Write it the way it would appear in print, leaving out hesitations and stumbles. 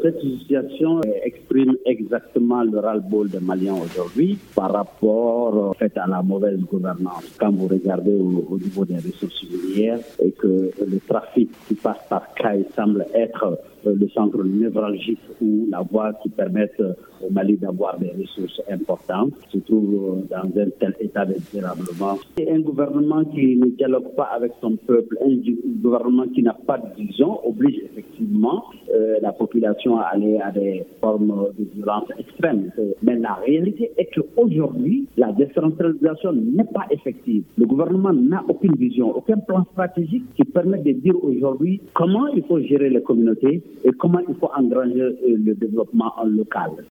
Cette situation exprime exactement le ras-le-bol des Maliens aujourd'hui par rapport à la mauvaise gouvernance. Quand vous regardez au niveau des ressources minières et que le trafic qui passe par Kay semble être le centre névralgique ou la voie qui permet au Mali d'avoir des ressources importantes, se trouve dans un tel état de dérèglement. C'est un gouvernement qui ne dialogue pas avec son peuple, un gouvernement qui n'a pas de vision, oblige effectivement la population à aller à des formes de violence extrême. Mais la réalité est qu'aujourd'hui, la décentralisation n'est pas effective. Le gouvernement n'a aucune vision, aucun plan stratégique qui permet de dire aujourd'hui comment il faut gérer les communautés et comment il faut engranger le développement local.